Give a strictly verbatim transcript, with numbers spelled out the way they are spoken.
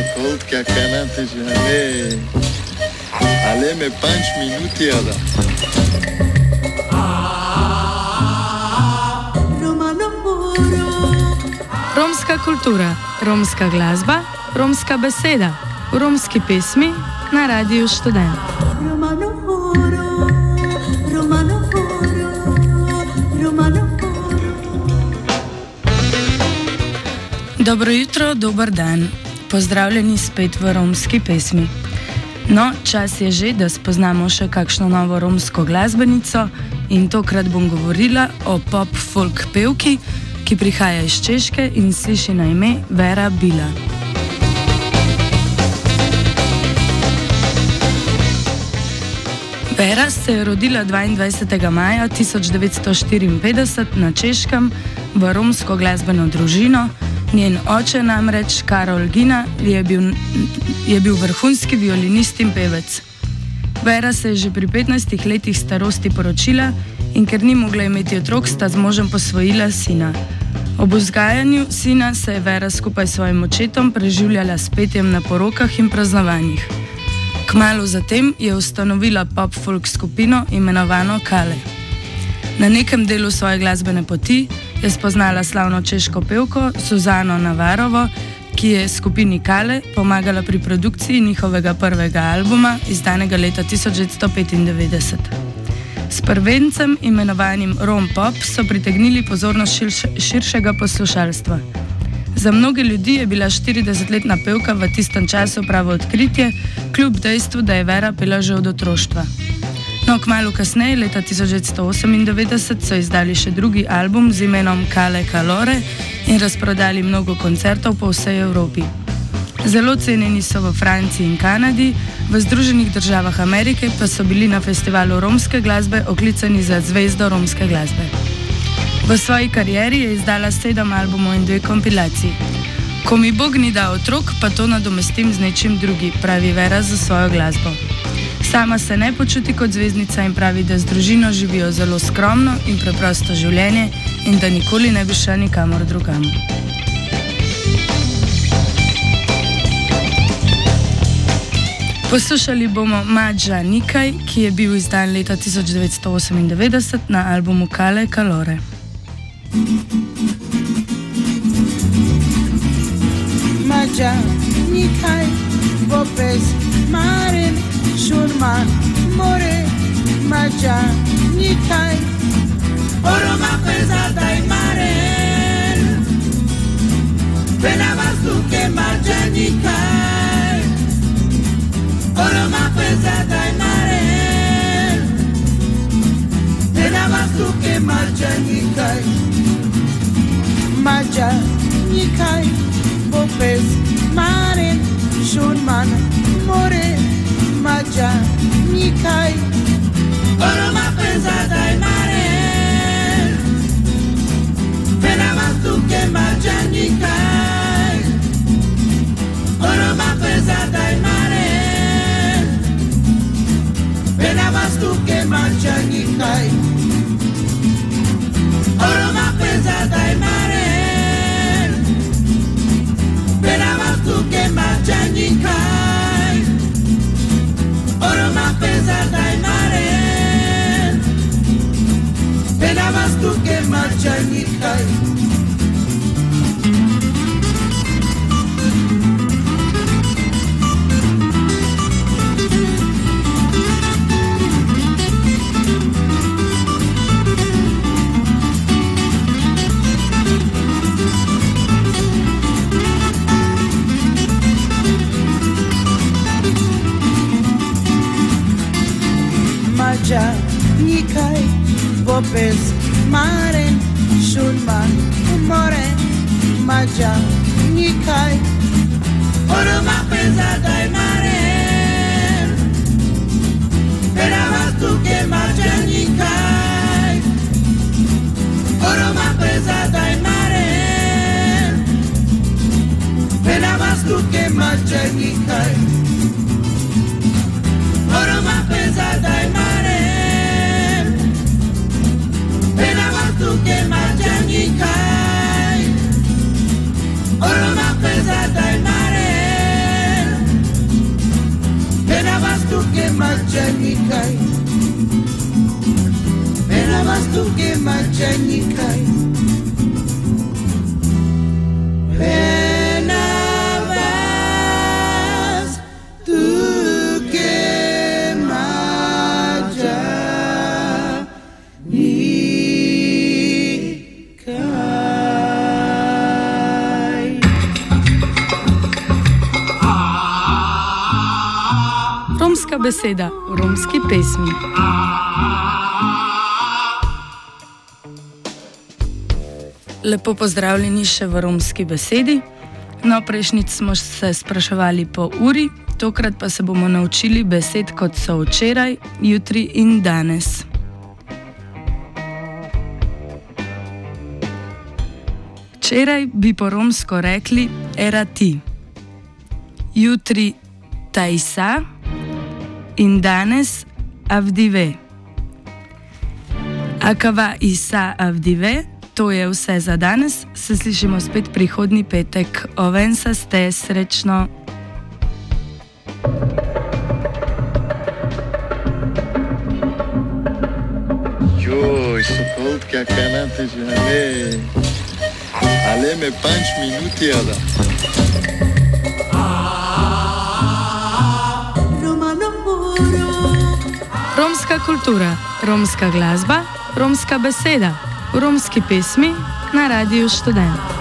Oh, che canate giale. Ale me panč minuti ada. Romska kultura, romska glasba, romska beseda, v romski pesmi na Radiu Študent. Dobro jutro, dober dan. Pozdravljeni spet v romski pesmi. No, čas je že, da spoznamo še kakšno novo romsko glasbenico in tokrat bom govorila o pop-folk pevki, ki prihaja iz Češke in sliši na ime Vera Bila. Vera se je rodila dvaindvajsetega maja tisoč devetsto štiriinpetdeset na Češkem v romsko glasbeno družino. Njen oče namreč, Karol Gina, je bil, je bil vrhunski violinist in pevec. Vera se je že pri petnajstih letih starosti poročila in ker ni mogla imeti otrok, sta z možem posvojila sina. Ob vzgajanju sina se je Vera skupaj s svojim očetom preživljala s petjem na porokah in praznovanjih. Kmalu zatem je ustanovila pop-folk skupino imenovano Kale. Na nekem delu svoje glasbene poti je spoznala slavno češko pevko Suzano Navarovo, ki je skupini Kale pomagala pri produkciji njihovega prvega albuma, izdanega leta tisoč devetsto petindevetdeset. S prvencem imenovanim Rom Pop so pritegnili pozornost širše, širšega poslušalstva. Za mnoge ljudi je bila štiridesetletna pevka v tistem času pravo odkritje, kljub dejstvu, da je Vera pela že od otroštva. No, kmalu kasneje, leta tisoč devetsto osemindevetdeset, so izdali še drugi album z imenom Kale Kalore in razprodali mnogo koncertov po vsej Evropi. Zelo cenjeni so v Franciji in Kanadi, v Združenih državah Amerike pa so bili na festivalu romske glasbe oklicani za zvezdo romske glasbe. V svoji karieri je izdala sedem albumov in dve kompilaciji. Ko mi Bog ni dal otrok, pa to nadomestim z nečim drugi, pravi Vera za svojo glasbo. Sama se ne počuti kot zvezdnica in pravi, da z družino živijo zelo skromno in preprosto življenje in da nikoli ne bi šla nikamor drugam. Poslušali bomo Mađa Nikaj, ki je bil izdan leta tisoč devetsto osemindevetdeset na albumu Kale Kalore. Mađa Nikaj, popes Marin, Šurman, more, Mađa Nikaj, oroma pesada i maren, pena vastuke Mađa Nikaj, oroma pesada i maren, pena vastuke Mađa Nikaj, Mađa Nikaj, popes Marin, Šurman, more, Mađa Nikaj, oroma pesada i maren, pena vastuke Mađa Nikaj, oroma pesada i maren, pena vastuke Mađa Nikaj, oroma pesada i maren, pena vastuke Mađa Nikaj, oroma pesada i maren, pena vastuke Mađa Nikaj. Mađa Nikaj, popes Maren, Šurman, more, Mađa Nikaj, oroma pesada i maren, pena vastuke Mađa Nikaj, oroma pesada i maren, pena vastuke Mađa Nikaj, oroma pesada i maren, pena vastuke Mađa Nikaj, oroma pesada i maren, machanikaj. Pena vas tu que machanikaj. Pena vas tu que machanikaj. Romska beseda v romski pesmi. Lepo pozdravljeni še v romski besedi. No, prejšnjič smo se spraševali po uri, tokrat pa se bomo naučili besed kot so včeraj, jutri in danes. Včeraj bi po romsko rekli era ti, jutri tajsa in danes avdive. Akava isa avdive. To je vse za danes, se slišimo spet prihodnji petek. Ovensa ste, srečno! Joj, sokolke, a kanate že, ale, ale me panč minuti, ada. Romska kultura, romska glasba, romska beseda. V romski pesmi na Radiu Študent.